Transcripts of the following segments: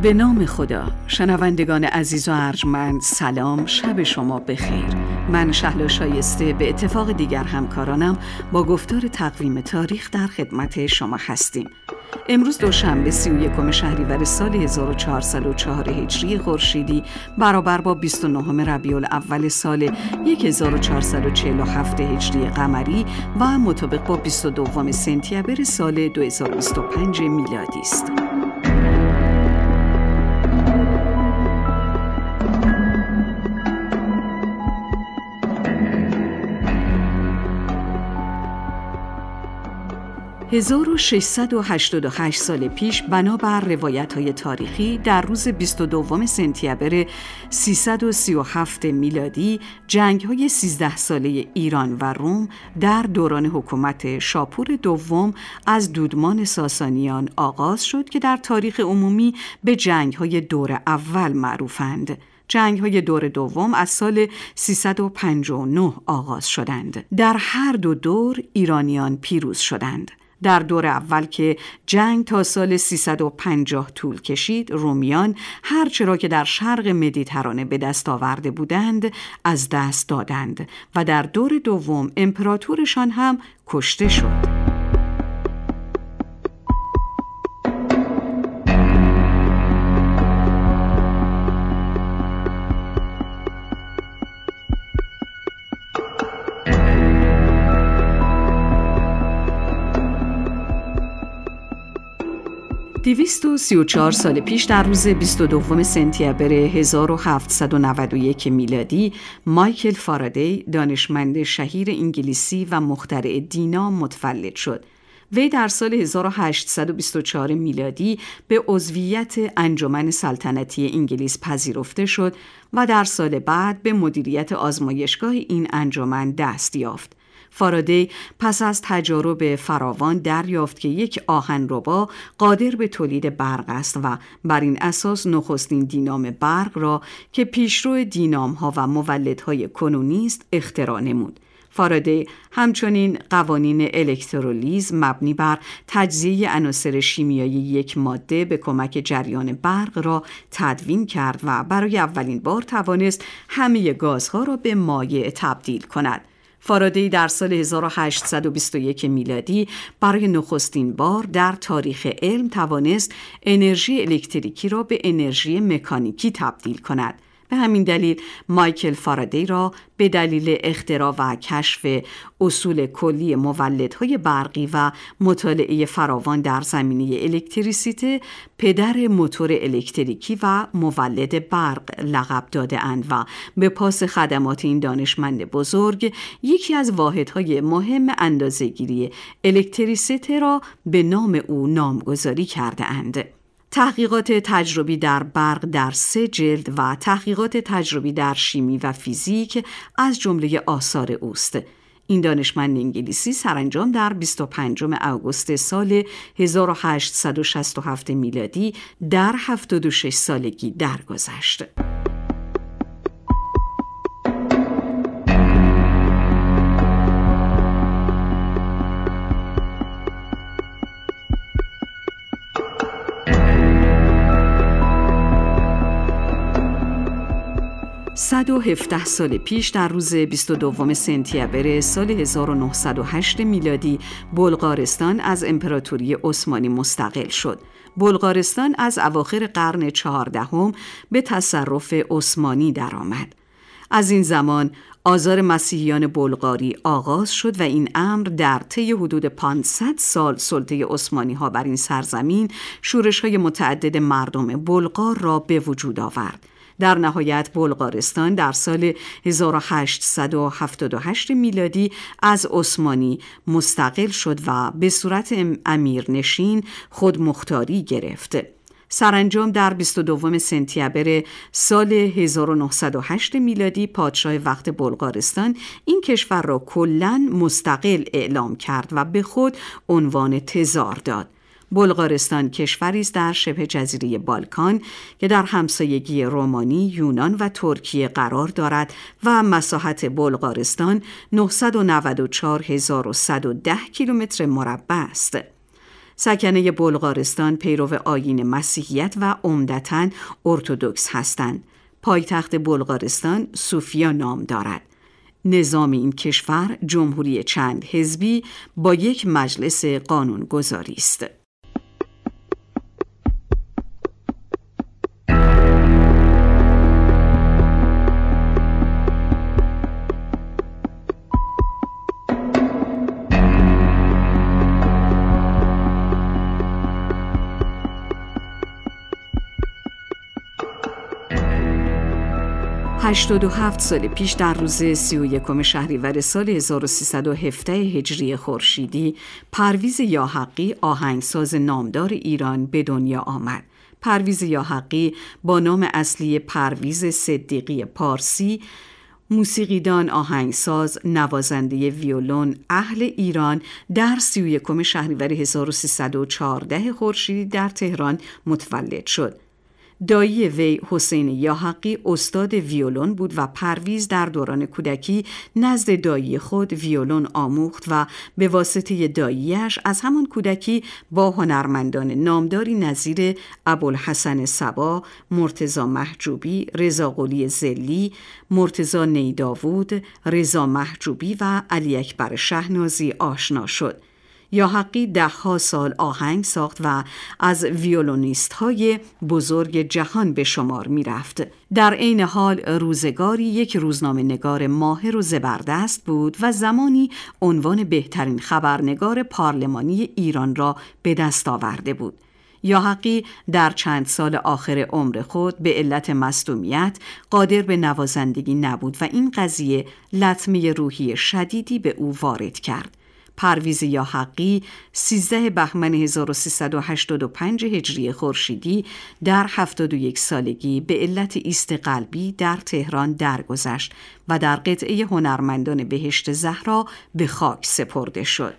به نام خدا. شنوندگان عزیز و ارجمند، سلام، شب شما بخیر. من شهلا شایسته به اتفاق دیگر همکارانم با گفتار تقویم تاریخ در خدمت شما هستیم. امروز دوشنبه 31 شهریور سال 1404 هجری خورشیدی برابر با 29 ربیع الاول سال 1447 هجری قمری و مطابق با 22 سپتامبر سال 2025 میلادی است. 1688 سال پیش بنابر روایت‌های تاریخی در روز 22 سپتامبر 337 میلادی جنگ‌های 13 ساله ایران و روم در دوران حکومت شاپور دوم از دودمان ساسانیان آغاز شد که در تاریخ عمومی به جنگ‌های دور اول معروفند. جنگ‌های دور دوم از سال 359 آغاز شدند. در هر دو دور ایرانیان پیروز شدند. در دور اول که جنگ تا سال 350 طول کشید، رومیان هرچرا که در شرق مدیترانه به دست آورده بودند از دست دادند و در دور دوم امپراتورشان هم کشته شد. دویست و 34 سال پیش در روز 22 سپتامبر 1791 میلادی مایکل فارادی، دانشمند شهیر انگلیسی و مخترع دینام، متولد شد. وی در سال 1824 میلادی به عضویت انجمن سلطنتی انگلیس پذیرفته شد و در سال بعد به مدیریت آزمایشگاه این انجمن دست یافت. فارادی پس از تجارب فراوان دریافت که یک آهنربا قادر به تولید برق است و بر این اساس نخستین دینام برق را که پیشرو دینام‌ها و مولدهای کنونی است اختراع نمود. فارادی همچنین قوانین الکترولیز مبنی بر تجزیه عناصر شیمیایی یک ماده به کمک جریان برق را تدوین کرد و برای اولین بار توانست همه گازها را به مایع تبدیل کند. فارادی در سال 1821 میلادی برای نخستین بار در تاریخ علم توانست انرژی الکتریکی را به انرژی مکانیکی تبدیل کند. به همین دلیل مایکل فارادی را به دلیل اختراع و کشف اصول کلی مولدهای برقی و مطالعه فراوان در زمینه الکتریسیته پدر موتور الکتریکی و مولد برق لقب داده اند و به پاس خدمات این دانشمند بزرگ یکی از واحدهای مهم اندازه‌گیری الکتریسیته را به نام او نامگذاری کرده اند. تحقیقات تجربی در برق در 3 جلد و تحقیقات تجربی در شیمی و فیزیک از جمله آثار اوست. این دانشمند انگلیسی سرانجام در 25 آگوست سال 1867 میلادی در 76 سالگی درگذشت. صد و 17 سال پیش در روز 22 سپتامبر سال 1908 میلادی بلغارستان از امپراتوری عثمانی مستقل شد. بلغارستان از اواخر قرن 14 به تصرف عثمانی درآمد. از این زمان آزار مسیحیان بلغاری آغاز شد و این امر در طی حدود 500 سال سلطه عثمانی ها بر این سرزمین شورش های متعدد مردم بلغار را به وجود آورد. در نهایت بلغارستان در سال 1878 میلادی از عثمانی مستقل شد و به صورت امیرنشین خودمختاری گرفت. سرانجام در 22 سپتامبر سال 1908 میلادی پادشاه وقت بلغارستان این کشور را کلاً مستقل اعلام کرد و به خود عنوان تزار داد. بلغارستان کشوری است در شبه جزیره بالکان که در همسایگی رومانی، یونان و ترکیه قرار دارد و مساحت بلغارستان 994,110 کیلومتر مربع است. سکنه بلغارستان پیرو آیین مسیحیت و عمدتاً ارتدوکس هستند. پایتخت بلغارستان سوفیا نام دارد. نظام این کشور جمهوری چند حزبی با یک مجلس قانونگذاری است. هشتاد و 7 سال پیش در روز 31 شهریور سال 1317 هجری خورشیدی پرویز یاحقی آهنگساز نامدار ایران به دنیا آمد. پرویز یاحقی با نام اصلی پرویز صدیقی پارسی، موسیقیدان، آهنگساز، نوازنده ویولون اهل ایران، در 31 شهریور 1314 خورشیدی در تهران متولد شد. دایی وی حسین یاحقی استاد ویولون بود و پرویز در دوران کودکی نزد دایی خود ویولون آموخت و به واسطه داییش از همان کودکی با هنرمندان نامداری نظیر ابوالحسن صبا، مرتضی محجوبی، رضا قلی زلی، مرتضی نیداود، رضا محجوبی و علی اکبر شهنازی آشنا شد. یاحقی 10 سال آهنگ ساخت و از ویولونیست های بزرگ جهان به شمار می رفت. در عین حال روزگاری یک روزنامه نگار ماهر و زبردست بود و زمانی عنوان بهترین خبرنگار پارلمانی ایران را به دست آورده بود. یاحقی در چند سال آخر عمر خود به علت مصدومیت قادر به نوازندگی نبود و این قضیه لطمه روحی شدیدی به او وارد کرد. پرویز یاحقی 13 بهمن 1385 هجری خورشیدی در 71 سالگی به علت ایست قلبی در تهران درگذشت و در قطعه هنرمندان بهشت زهرا به خاک سپرده شد.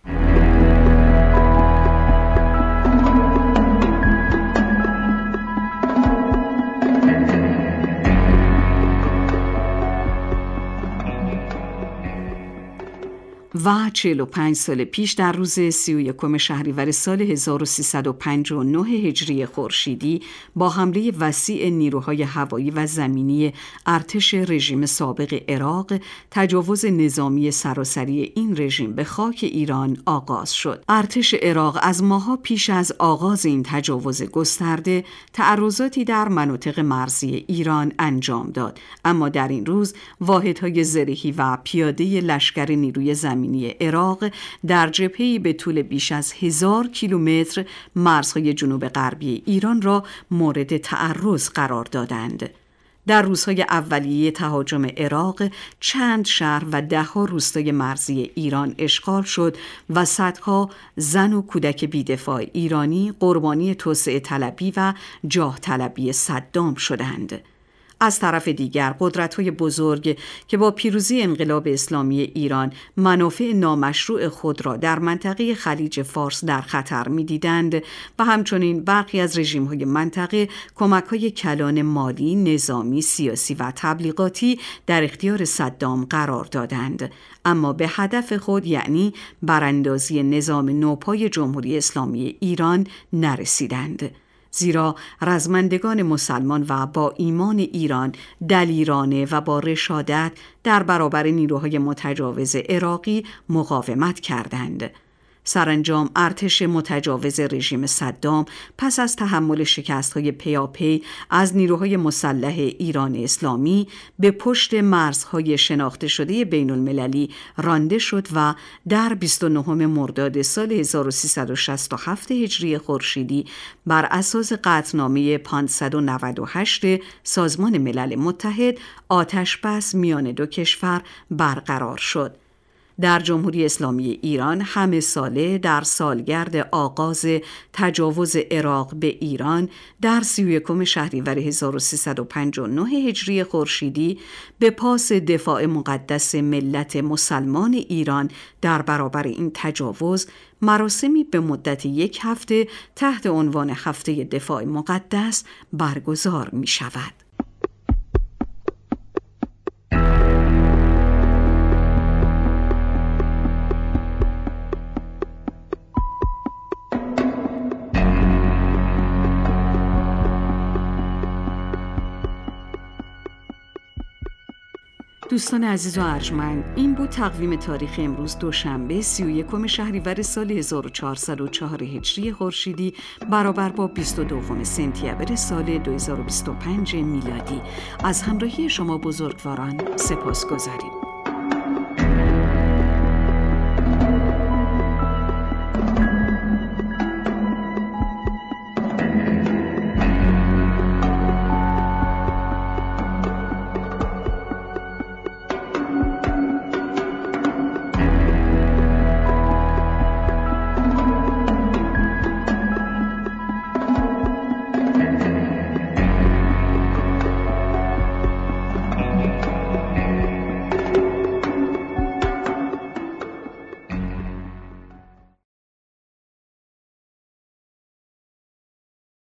و 45 سال پیش در روز 31 شهریور سال 1359 هجری خورشیدی با حمله وسیع نیروهای هوایی و زمینی ارتش رژیم سابق عراق تجاوز نظامی سراسری این رژیم به خاک ایران آغاز شد. ارتش عراق از ماه‌ها پیش از آغاز این تجاوز گسترده تعرضاتی در مناطق مرزی ایران انجام داد، اما در این روز واحدهای زرهی و پیاده لشکر نیروی زمینی عراق در جبهه‌ای به طول بیش از 1000 کیلومتر مرزهای جنوب غربی ایران را مورد تعرض قرار دادند. در روزهای اولیه تهاجم عراق چند شهر و 10 روستای مرزی ایران اشغال شد و صدها زن و کودک بی‌دفاع ایرانی قربانی توسعه طلبی و جاه طلبی صدام شدند. از طرف دیگر قدرت‌های بزرگ که با پیروزی انقلاب اسلامی ایران منافع نامشروع خود را در منطقه خلیج فارس در خطر می‌دیدند و همچنین برخی از رژیم‌های منطقه کمک‌های کلان مالی، نظامی، سیاسی و تبلیغاتی در اختیار صدام قرار دادند، اما به هدف خود یعنی براندازی نظام نوپای جمهوری اسلامی ایران نرسیدند. زیرا رزمندگان مسلمان و با ایمان ایران دلیرانه و با رشادت در برابر نیروهای متجاوز عراقی مقاومت کردند. سرانجام ارتش متجاوز رژیم صدام پس از تحمل شکست‌های پیاپی از نیروهای مسلح ایران اسلامی به پشت مرزهای شناخته شده بین المللی رانده شد و در 29 مرداد سال 1367 هجری خورشیدی بر اساس قطعنامه 598 سازمان ملل متحد آتش بس میان دو کشور برقرار شد. در جمهوری اسلامی ایران همه ساله در سالگرد آغاز تجاوز عراق به ایران در 31 شهریور 1359 هجری خورشیدی به پاس دفاع مقدس ملت مسلمان ایران در برابر این تجاوز مراسمی به مدت 1 هفته تحت عنوان هفته دفاع مقدس برگزار می شود. دوستان عزیز و ارجمند، این بود تقویم تاریخ امروز دوشنبه 31 شهریور سال 1404 هجری خورشیدی برابر با 22 سپتامبر سال 2025 میلادی. از همراهی شما بزرگواران سپاسگزاریم.